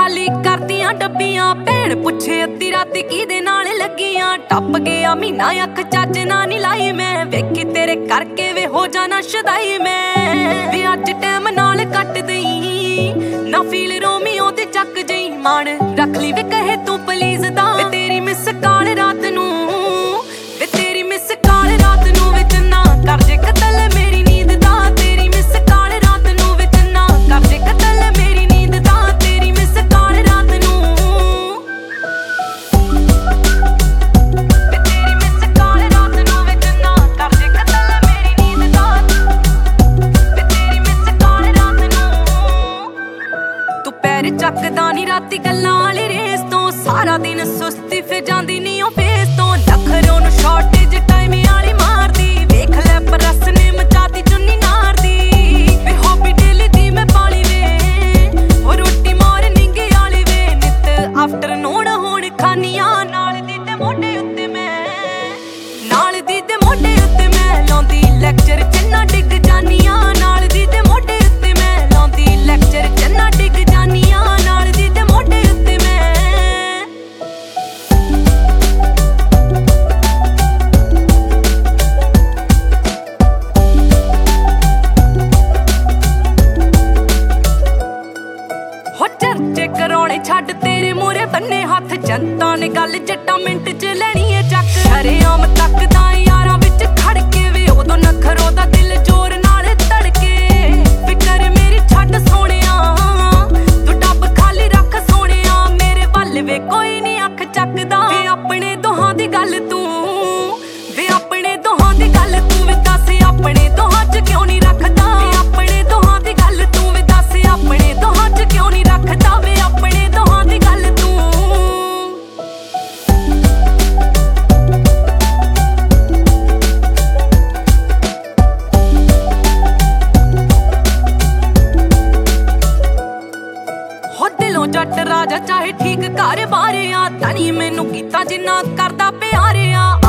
खाली करदियां डब्बियां भैन पुछे अद्धी राती किहदे नाल लगियां टप गया महीना अख चज ना नी लाई मैं वेखी तेरे करके वे हो जाना शदाई मैं वे अज टाइम नाल कट दई ना फील रोमियो ते चक जई मान रख ली वे कहे तू प्लीज दा वे तेरी मिस कॉल रात नू वे तेरी मिस कॉल रात नू विच ना कर जे कतल मेरी नींद दा तेरी मिस कॉल रात नू विच ना कर जे कतल मेरी नींद दा तेरी मिस कॉल रात नू वे तेरी मिस कॉल रात नू विच ना कर जे कतल मेरी नींद दा वे तेरी मिस कॉल रात नू तू पैर चकदा नी राती गल्लां वाली रेस तो सारा दिन सुस्ती फिर जांदी नी ओ फेस तो नखरों नू शॉर्टेज टाइम वाली मारदी वेख ले परस ने मचाती चुन्नी नारदी वे हॉबी डेली दी मैं पाली वे ओ रोटी मॉर्निंग वाली वे नित आफ्टरनून होण खानियां नाल दी ते मोढे उत्ते मैं नाल दी ते मोढे उत्ते मैं लाउंदी लेक्चर चन्ना डिग जानियां नाल दी ते मोढे उत्ते मैं लाउंदी लेक्चर चन्ना डिग जानियां नाल दी ते मोढे उत्ते मैं चर्चे कराने छड्ड तेरे मूहरे बन्ने हथ जनता ने गल जट्टा मिंट च लैनी है चक शरेआम तकदा यारां विच खड़ के वे उदों नखरों दा दिल जोर नाल धड़के फिकर मेरी छड्ड सोहणिया तू डब खाली रख सोहणिया मेरे वल वे कोई नहीं अख चकदा वे अपने दोहां दी गल तू वे अपने दोहां दी गल तू वे दस अपने दोहां च क्यों नहीं रखदा वे अपने दोहां दी गल तू वे दस अपने दोहां च क्यों नहीं रखदा वे अपने दोहां दी गल तू हो दिलों जट राजा चाहे ठीक घर बारे आ तनी मैनू कीता जिन्ना करदा प्यारे आ